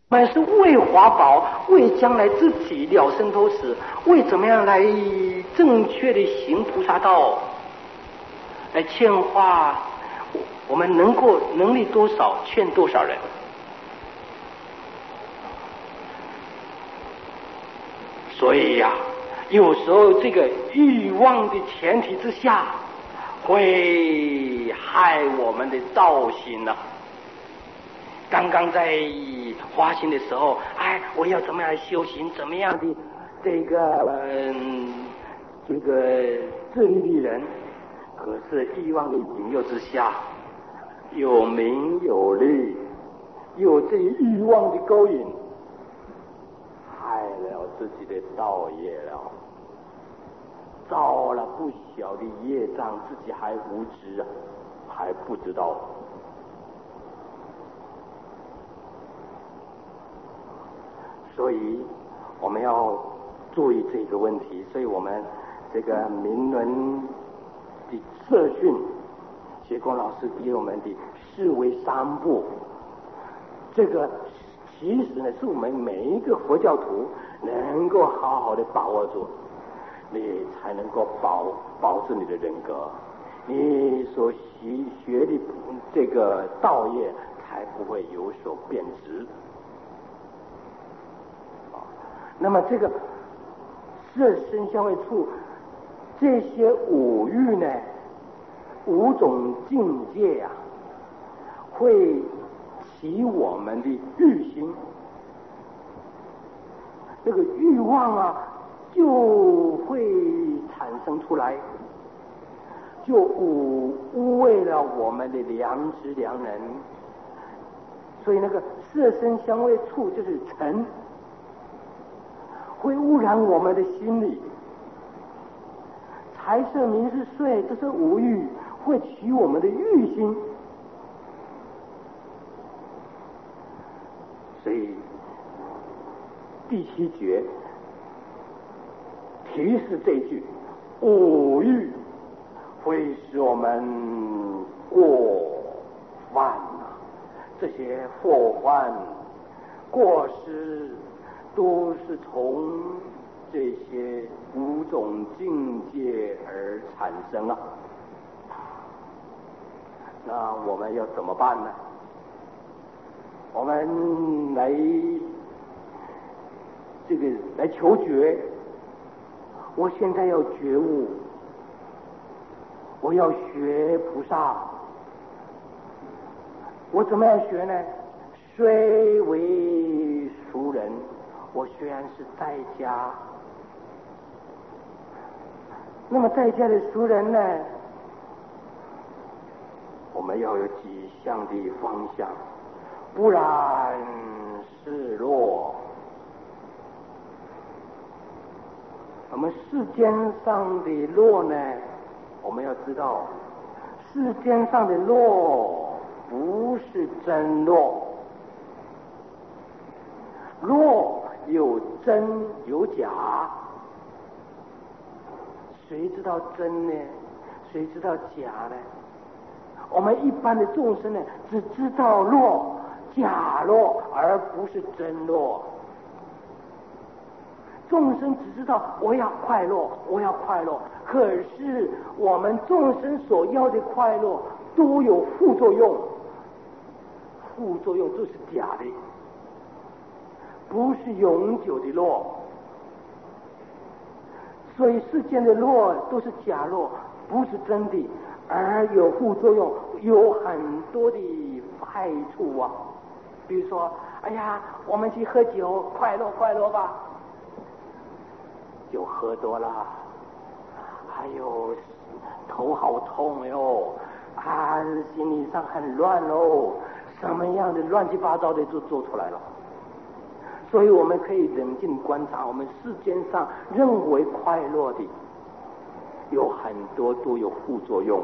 我们是为华宝，为将来自己了生脱死，为怎么样来正确的行菩萨道，来劝化我们能力多少劝多少人。所以呀，有时候这个欲望的前提之下，会害我们的道心呢。刚刚在发心的时候，我要怎么样修行，怎么样的这个自律的人，可是欲望的引诱之下，有名有利，有这欲望的勾引，害了自己的道业了，造了不小的业障，自己还无知，还不知道。所以我们要注意这个问题，所以我们这个明伦的社训，学光老师给我们的视为三步，这个其实呢是我们每一个佛教徒能够好好的把握住，你才能够保持你的人格，你所学的这个道业才不会有所变质。那么这个色身香味触这些五欲呢，5种境界啊，会起我们的欲心，这个欲望啊就会产生出来，就污秽了我们的良知良能。所以那个色身香味触就是尘，会污染我们的心理。财色名食睡，这是五欲，会起我们的欲心。所以第7节提示这句，五欲会使我们过犯啊，这些祸患过失都是从这些5种境界而产生啊。那我们要怎么办呢？我们来求觉，我现在要觉悟，我要学菩萨，我怎么样学呢？虽为俗人，我虽然是在家，那么在家的俗人呢，我们要有几项的方向，不然是弱。我们世间上的弱呢，我们要知道，世间上的弱不是真弱，弱有真有假，谁知道真呢？谁知道假呢？我们一般的众生呢，只知道弱、假弱，而不是真弱。众生只知道我要快乐，我要快乐，可是我们众生所要的快乐都有副作用，副作用都是假的，不是永久的乐。所以世间的乐都是假乐，不是真的，而有副作用，有很多的害处啊。比如说，我们去喝酒，快乐快乐吧，酒喝多了，还有头好痛哟，心理上很乱哦，什么样的乱七八糟的就做出来了。所以我们可以冷静观察，我们世间上认为快乐的，有很多都有副作用。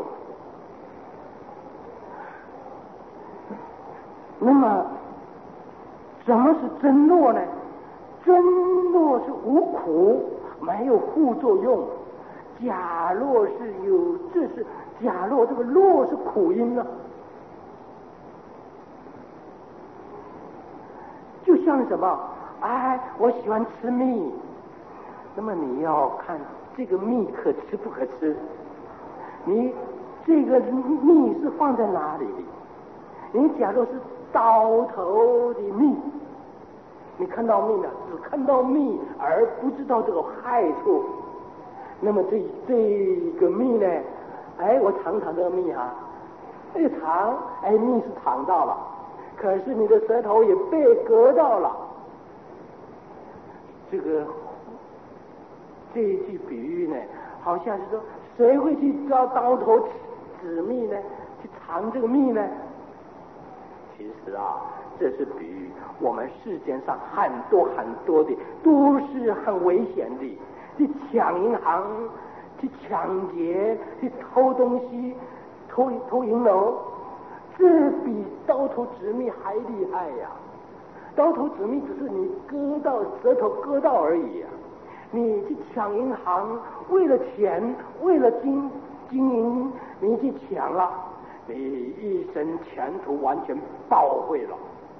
那么什么是真乐呢？真乐是无苦，没有副作用。假乐是有，这是假乐，这个乐是苦因啊。就像什么？哎，我喜欢吃蜜。那么你要看这个蜜可吃不可吃？你这个蜜是放在哪里？你假如是刀头的蜜，你看到蜜了，只看到蜜而不知道这个害处。那么这个蜜呢？哎，我尝尝这个蜜啊，一尝，哎，蜜是尝到了，可是你的舌头也被割到了。这一句比喻呢，好像是说，谁会去抓刀头指蜜呢？去尝这个蜜呢？其实啊，这是比喻我们世间上很多的都是很危险的，去抢银行，去抢劫，去偷东西，偷银楼，这比刀头指蜜还厉害呀！刀头指蜜只是你舌头割到而已呀。你去抢银行，为了钱，为了经营，你去抢了，你一生前途完全报废了，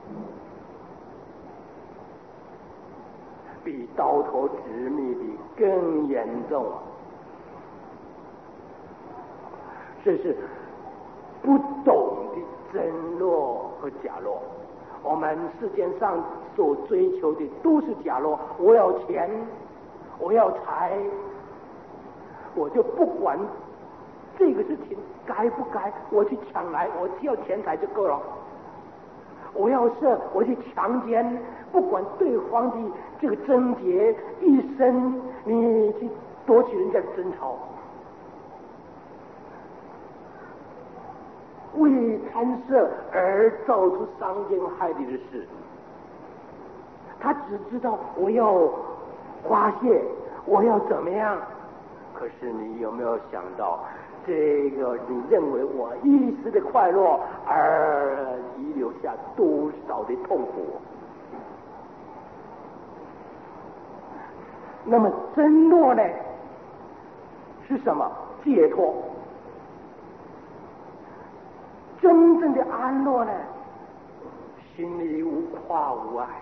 比刀头指蜜的更严重啊！这是不懂的真落和假落。我们世间上所追求的都是假落，我要钱，我要财，我就不管这个事情该不该，我去抢来，我只要钱财就够了。我要是我去强奸，不管对方的这个贞洁，一生你去夺取人家的贞操，为贪色而造出伤天害理的事。他只知道我要发泄，我要怎么样，可是你有没有想到，这个你认为我一时的快乐而遗留下多少的痛苦？那么真乐呢是什么？解脱。真正的安乐呢，心里无夸无爱，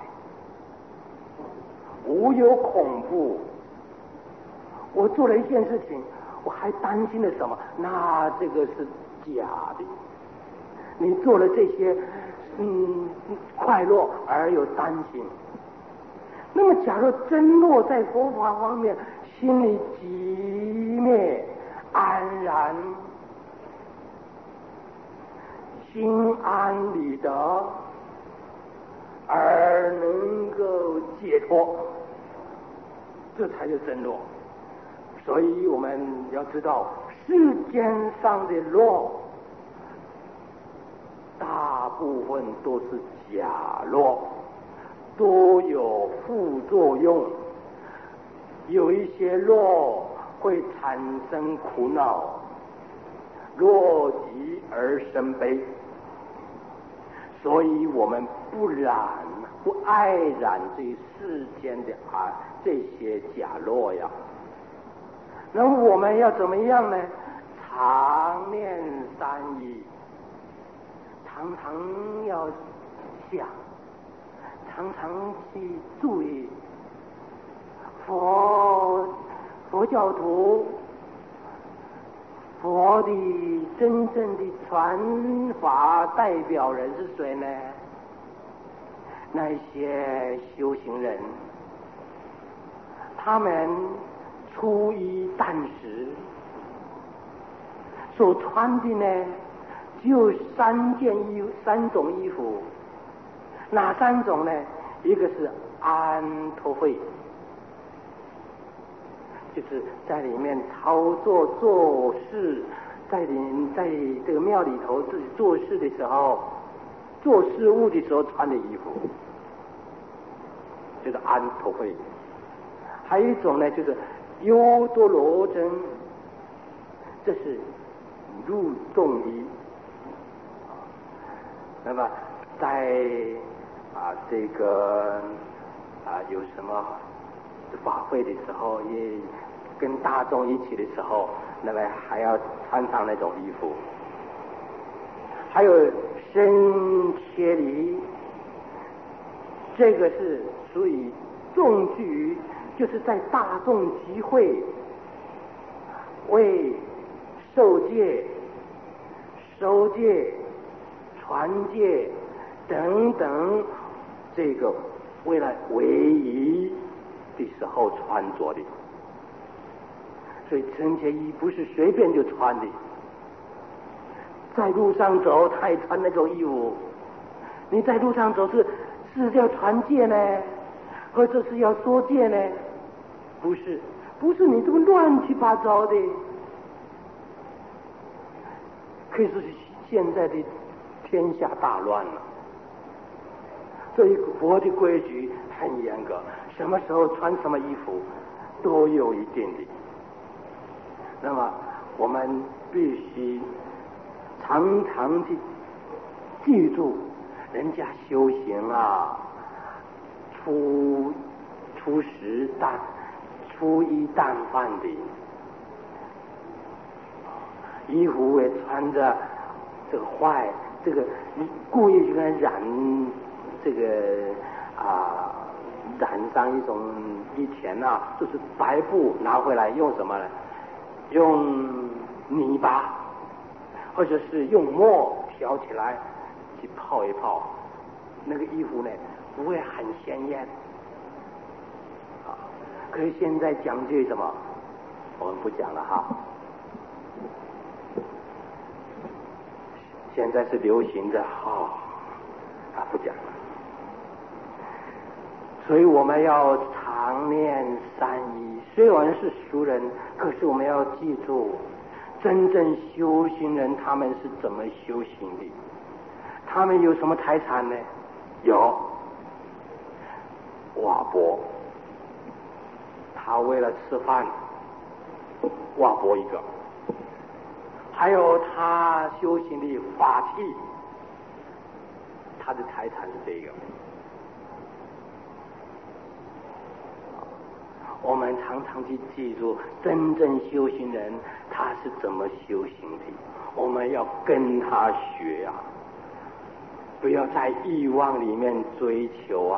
无有恐怖。我做了一件事情，我还担心了什么？那这个是假的。你做了这些快乐而有担心。那么假如真落在佛法方面，心里寂灭安然，心安理得，而能够解脱，这才是真乐。所以我们要知道，世间上的乐大部分都是假乐，都有副作用，有一些乐会产生苦恼，乐极而生悲。所以我们不爱染这世间的这些假乐呀。那么我们要怎么样呢？常念三义，常常要想，常常去注意佛教徒，佛的真正的传法代表人是谁呢？那些修行人，他们初一旦时所穿的呢，就三种衣服。哪三种呢？一个是安托会，就是在里面操作做事，在这个庙里头自己做事的时候，做事务的时候穿的衣服，就是安托会。还有一种呢，就是优多罗僧，这是入众衣。那么在这个有什么法会的时候，也跟大众一起的时候，那么还要穿上那种衣服。还有身切离， 这个是属于众聚，就是在大众集会为受戒、收戒、传戒等等，这个为了唯一的时候穿着的。所以贞洁衣不是随便就穿的，在路上走他也穿那种衣服。你在路上走是要传戒呢，或者是要说戒呢？不是你这么乱七八糟的。可以说是现在的天下大乱了，所以佛的规矩很严格，什么时候穿什么衣服都有一定的。那么我们必须常常去记住人家修行啊，初一淡饭的衣服也穿着这个坏，这个你故意去跟染这个染上一种，以前就是白布拿回来用什么呢？用泥巴或者是用墨挑起来去泡一泡，那个衣服呢不会很鲜艳可是现在讲究什么我们不讲了哈。现在是流行的不讲了。所以我们要常念三一，虽然是俗人，可是我们要记住真正修行人他们是怎么修行的，他们有什么财产呢？有瓦钵，他为了吃饭瓦钵一个，还有他修行的法器，他的财产是这个。我们常常去记住真正修行人他是怎么修行的，我们要跟他学不要在欲望里面追求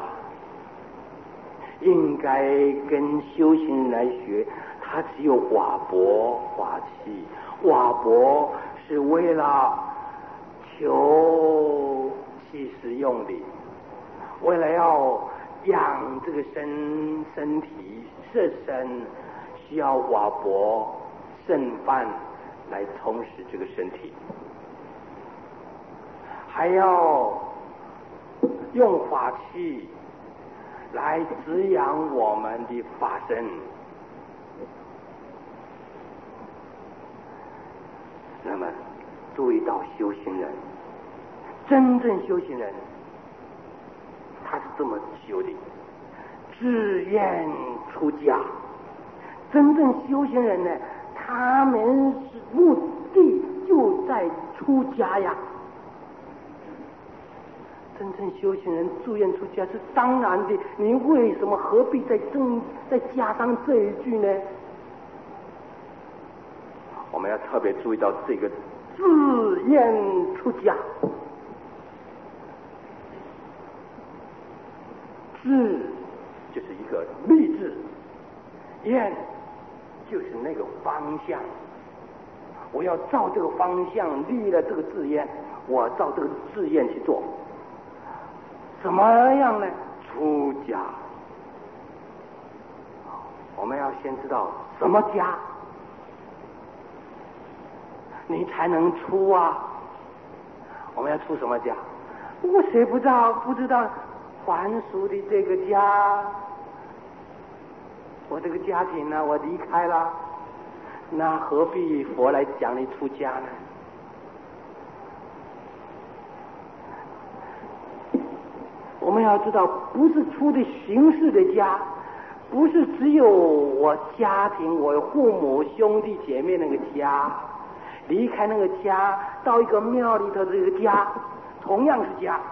应该跟修行人来学。他只有瓦钵法器，瓦钵是为了求其实用的，为了要养这个身体色身，需要瓦钵剩饭来充实这个身体，还要用法器来滋养我们的法身。那么注意到修行人，真正修行人他是这么修的，自愿出家。真正修行人呢，他们是目的就在出家呀。真正修行人自愿出家是当然的，你为什么何必再加上这一句呢？我们要特别注意到这个自愿出家。志就是一个立志，愿就是那个方向，我要照这个方向立了这个志愿，我照这个志愿去做。怎么样呢？出家。我们要先知道什么家，你才能出我们要出什么家？我谁不知道还俗的这个家，我这个家庭呢，我离开了，那何必佛来讲你出家呢？我们要知道，不是出的形式的家，不是只有我家庭，我父母兄弟姐妹那个家，离开那个家到一个庙里头这个家，同样是家。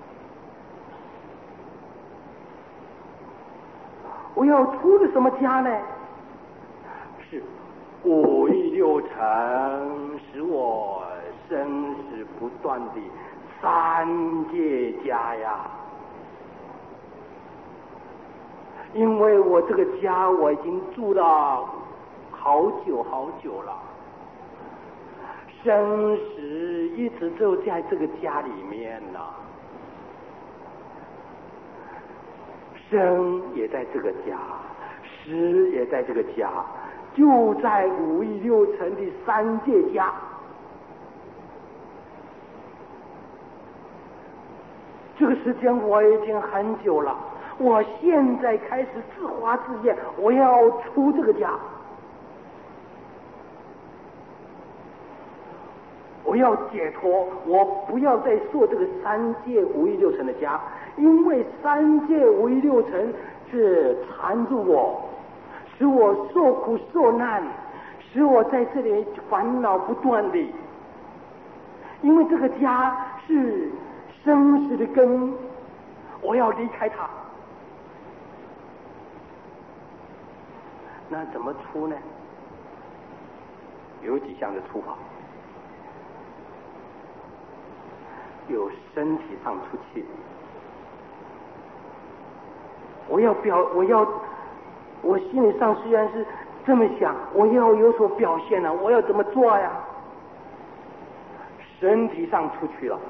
我要出的什么家呢？是五欲六尘使我生死不断的三界家呀。 因为我这个家我已经住了好久好久了，生死一直就在这个家里面了，生也在这个家，死也在这个家，就在五欲六尘的三界家。这个时间我已经很久了，我现在开始自发自愿，我要出这个家，我要解脱，我不要再受这个三界五欲六尘的家，因为三界五欲六尘是缠住我，使我受苦受难，使我在这里烦恼不断的。因为这个家是生死的根，我要离开它。那怎么出呢？有几项的出法，有身体上出去，我心理上虽然是这么想，我要有所表现啊，我要怎么做呀？身体上出去了，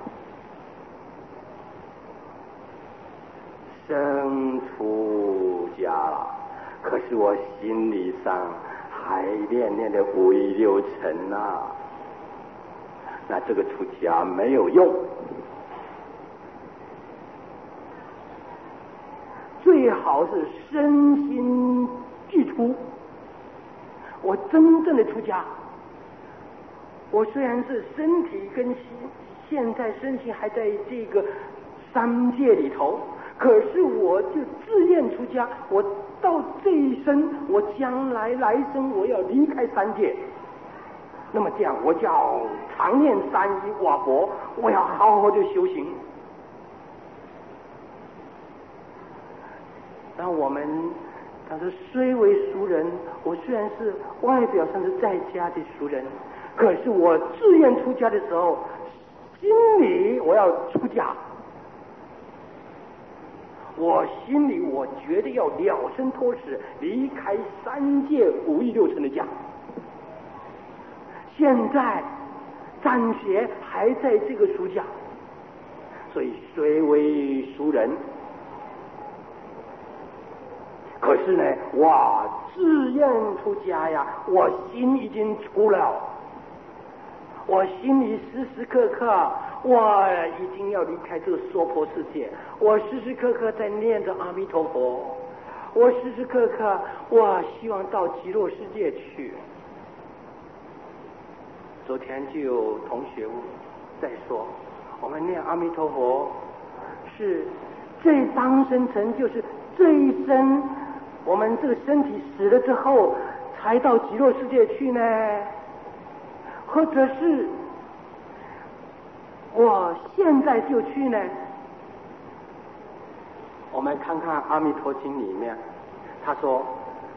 生出家了，可是我心理上还念念的五欲六尘啊，那这个出家没有用，最好是身心俱出。我真正的出家，我虽然是身体跟心现在身心还在这个三界里头，可是我就自愿出家，我到这一生，我将来生我要离开三界，那么这样我就要常念三一瓦钵，我要好好的修行。那我们他说虽为俗人，我虽然是外表上是在家的俗人，可是我自愿出家的时候，心里我要出家，我心里我觉得要了生脱死，离开三界五欲六尘的家。现在暂且还在这个俗家，所以虽为俗人，可是呢，我自愿出家呀，我心已经出了，我心里时时刻刻我已经要离开这个娑婆世界，我时时刻刻在念着阿弥陀佛，我时时刻刻我希望到极乐世界去。昨天就有同学在说，我们念阿弥陀佛是这当生成，就是这一生我们这个身体死了之后才到极乐世界去呢，或者是我现在就去呢？我们看看《阿弥陀经》里面，他说：“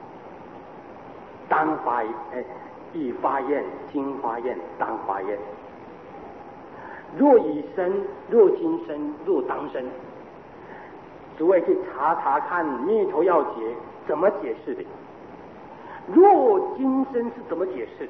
当发欲发愿，今发愿，当发愿。若已生，若今生，若当生。”诸位去查查看《密头要解》怎么解释的。若今生是怎么解释的？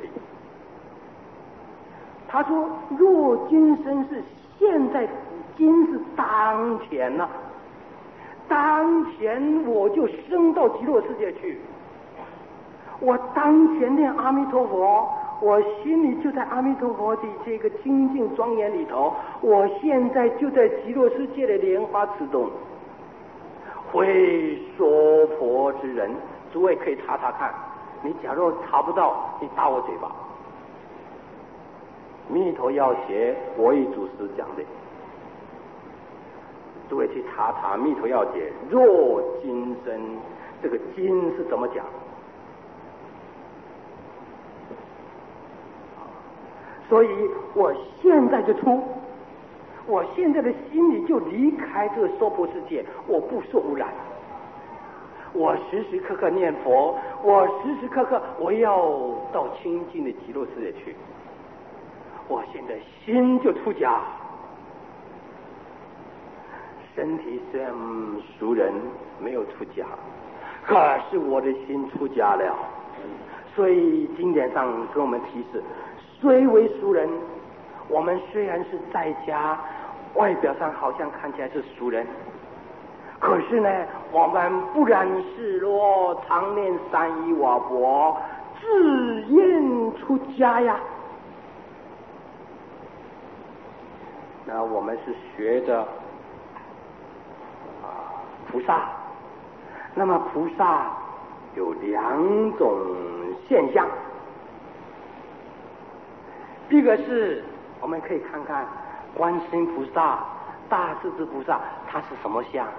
他说：“若今生是现在，今是当前呐，当前我就升到极乐世界去。我当前念阿弥陀佛，我心里就在阿弥陀佛的这个清净庄严里头，我现在就在极乐世界的莲花池中。会说佛之人，诸位可以查查看。你假如查不到，你打我嘴巴。密头要解，我与祖师讲的，诸位去查查密头要解。若今生，这个今是怎么讲？所以我现在就出，我现在的心里就离开这个娑婆世界，我不受污染。我时时刻刻念佛，我时时刻刻我要到清净的极乐世界去。我现在心就出家，身体虽然俗人没有出家， 可是我的心出家了。所以经典上跟我们提示，虽为俗人，我们虽然是在家，外表上好像看起来是俗人，可是呢，我们不染世落，常念三依瓦钵，自愿出家呀。那我们是学着菩萨，那么菩萨有两种现象，一个是我们可以看看观世音菩萨、大势至菩萨，他是什么相？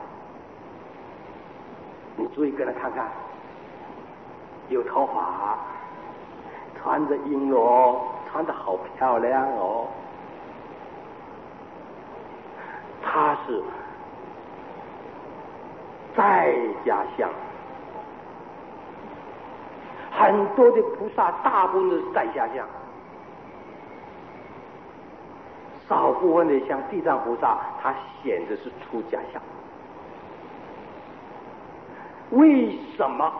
你注意跟他看看，有头发，穿着璎珞，穿得好漂亮哦。他是在家相，很多的菩萨大部分都是在家相，少部分的像地藏菩萨，他显的是出家相。为什么？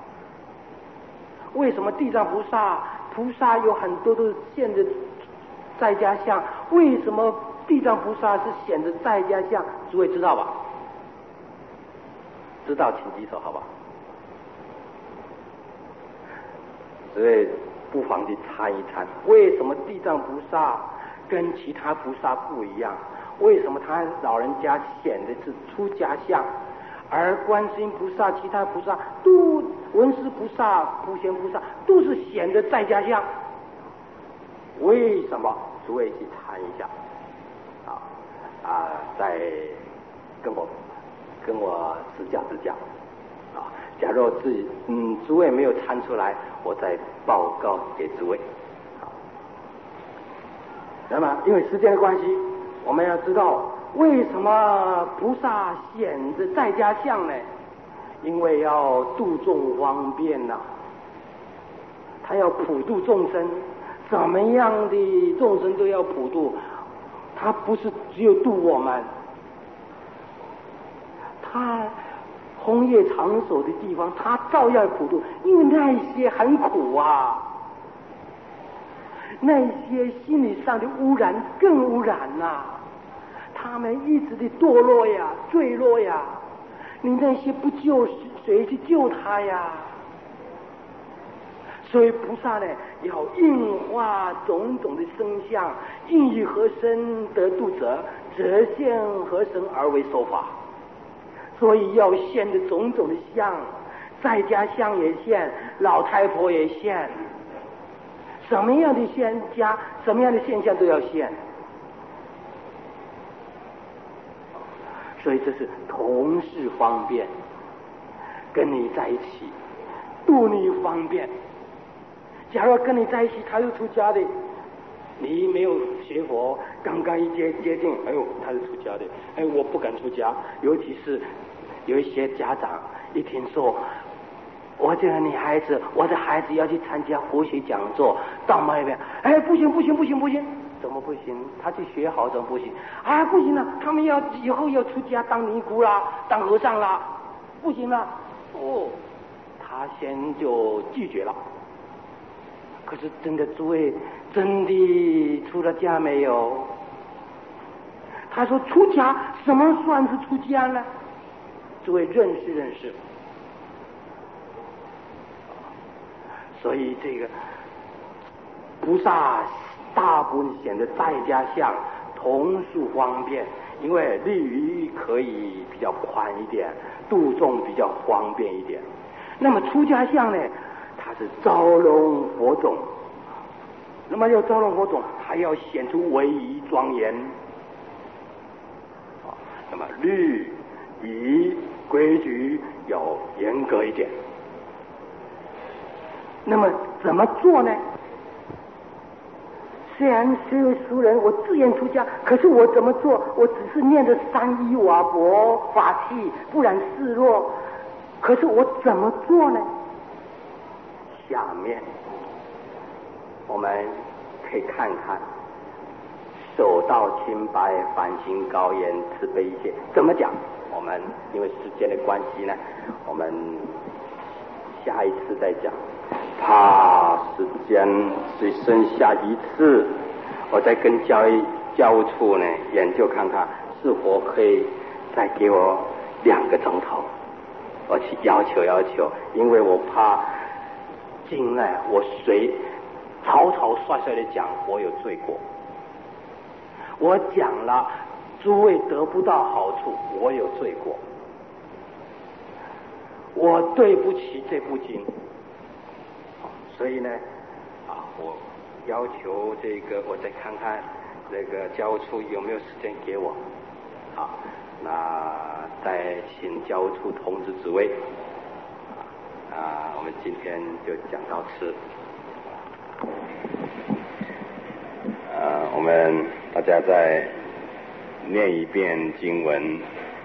为什么地藏菩萨有很多都现的在家相？为什么地藏菩萨是显的在家相？诸位知道吧？知道请举手，好吧？诸位不妨去参一参，为什么地藏菩萨跟其他菩萨不一样？为什么他老人家显的是出家相？而观世音菩萨、其他菩萨都文殊菩萨、普贤菩萨都是显得在家相，为什么？诸位去谈一下，再跟我指教指教，假如诸位没有参出来，我再报告给诸位。那么因为时间的关系，我们要知道。为什么菩萨显着在家相呢？因为要度众方便呐，他要普度众生，怎么样的众生都要普度，他不是只有度我们，他红叶长手的地方，他照样普度，因为那些很苦啊，那些心理上的污染更污染呐。他们一直的堕落呀、坠落呀，你那些不救谁去救他呀？所以菩萨呢，要应化种种的生相，应以何身得度者，则现何身而为说法。所以要现的种种的相，在家相也现，老太婆也现，什么样的什么样的现象都要现。所以这是同事方便，跟你在一起度你方便。假如跟你在一起，他又出家的，你没有学佛，刚刚一接近，哎呦，他是出家的，哎，我不敢出家。尤其是有一些家长一听说我这个女孩子，我的孩子要去参加佛学讲座，到那边，哎，不行，怎么不行？他去学好怎么不行？啊，不行了，他们以后要出家当尼姑啦，当和尚啦，不行了。哦，他先就拒绝了。可是真的，诸位真的出了家没有？他说出家，什么算是出家呢？诸位认识。所以这个菩萨大部分显得在家相，同属方便，因为利于可以比较宽一点，度众比较方便一点。那么出家相呢，它是招容佛种，那么要招容佛种，还要显出威仪庄严。那么律仪规矩要严格一点。那么怎么做呢？虽然是俗人，我自愿出家，可是我怎么做？我只是念着三依瓦钵法器，不染世落。可是我怎么做呢？下面我们可以看看，手道清白，梵行高严，慈悲一切。怎么讲？我们因为时间的关系呢，我们下一次再讲，怕时间只剩下一次，我再跟教务处呢研究看看是否可以再给我2个钟头，我去要求，因为我怕进来我草率的讲我有罪过，我讲了诸位得不到好处，我有罪过，我对不起这部经，所以呢我要求这个我再看看这个教务处有没有时间给我，好，那再请教务处通知诸位，我们今天就讲到此。我们大家再念一遍经文。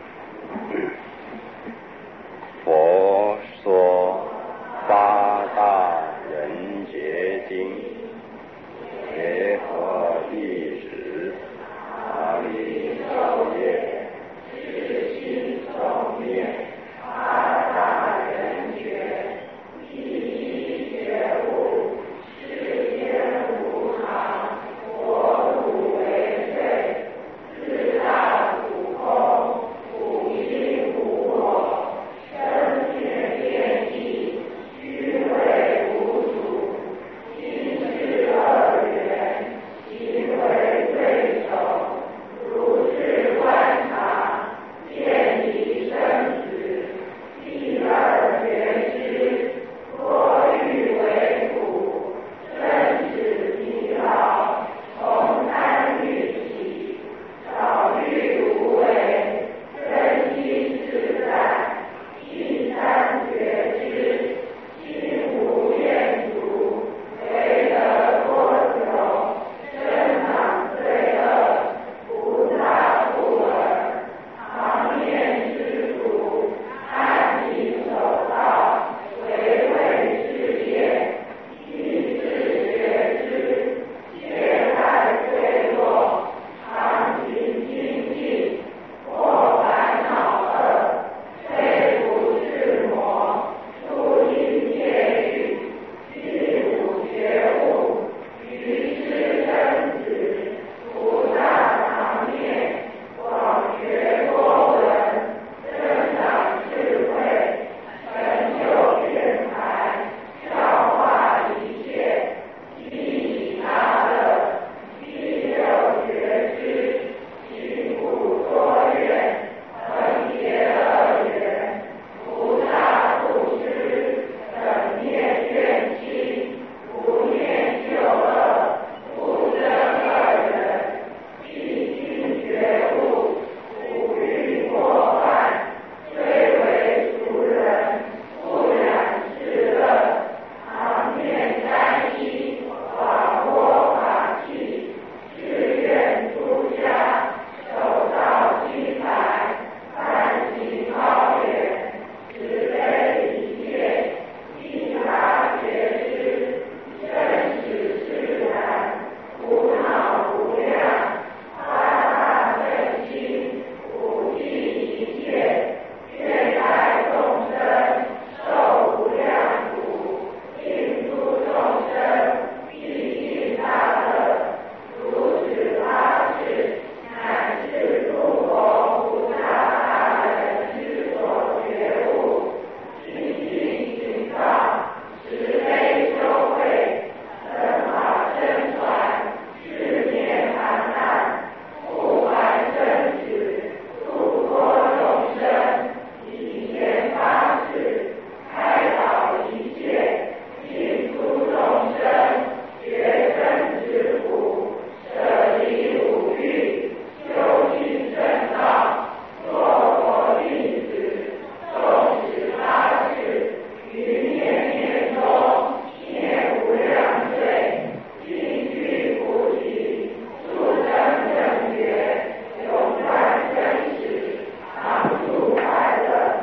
佛说八大人觉经，结合历史，阿弥授业，至心受念，八大人觉，第一觉悟，世间无常，国土为税，四大主空，五心无我，生灭变异，虚伪无主，今世恶缘，行为对手，如是观察，见离生死，第二觉知，若欲为苦，生死疲劳，从贪欲起，少欲无为，身心自在，第三觉知，心无厌足，为得多久，生长罪恶，菩萨不尔，常念知足，按行守道，为为世界，第四觉知，懈怠坠落，常行精进，破烦恼恶，摧不是魔，出因戒律，第五觉悟，于是生死，菩萨常念，广学多闻，增长智慧，成就辩才，教化一切，利益他乐，第六觉知，行苦作愿，恒结恶缘，菩萨不知，等念愿心，不念旧恶，不生恶人，必经觉悟，五欲过犯，虽为俗人，不染世乐，常念单一，广播法器，志愿出家，守道清白，梵行高远，慈悲一切，第八觉知，生死自然，苦恼无量，八大正心，普济一切，愿代众生，受无量苦，尽诸众生，毕竟大乐，如此发誓，乃是诸佛菩萨大人之所觉悟，精进行道，慈悲修慧，正法真传，世间盘难，不还生死，度脱众生，以前发誓，开导一切，尽诸众生，觉生之苦，舍离五欲，修行正道，作佛弟子，受持发誓，于念念中灭无量罪，尽具菩提，速生正觉，永断生死，常住快乐。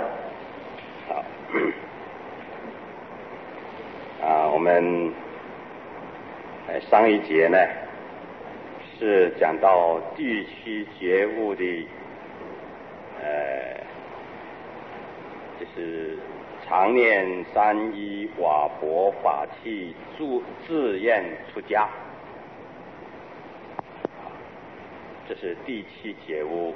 我们上一节呢是讲到第七觉悟的就是常念三一瓦钵法器自愿出家，这是第7解悟。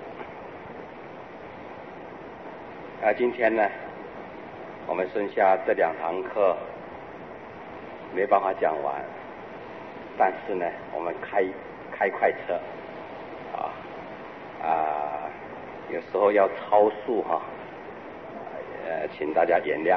今天呢，我们剩下这2堂课没办法讲完，但是呢，我们开快车有时候要超速哈，请大家原谅。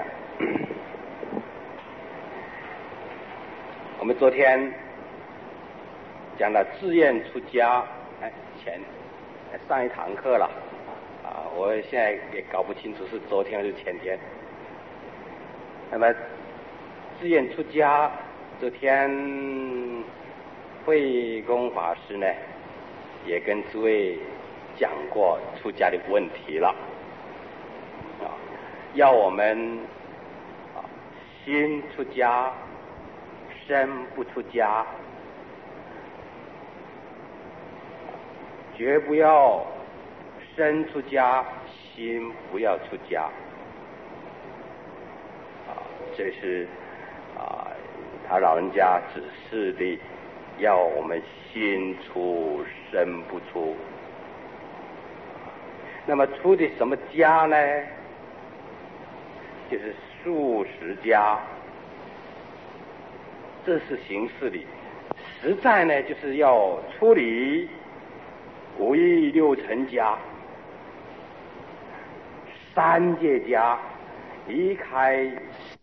我们昨天讲了自愿出家，上一堂课了我现在也搞不清楚是昨天还是前天。那么自愿出家，昨天慧公法师呢也跟诸位讲过出家的问题了要我们心出家，身不出家，绝不要身出家，心不要出家这是他老人家指示的，要我们心出身不出。那么出的什么家呢？就是素食家，这是形式的。实在呢，就是要出离5欲6尘家、3界家，离开